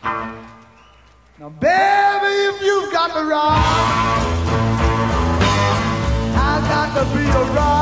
Now, baby, if you've got the rock, I got to be a rock.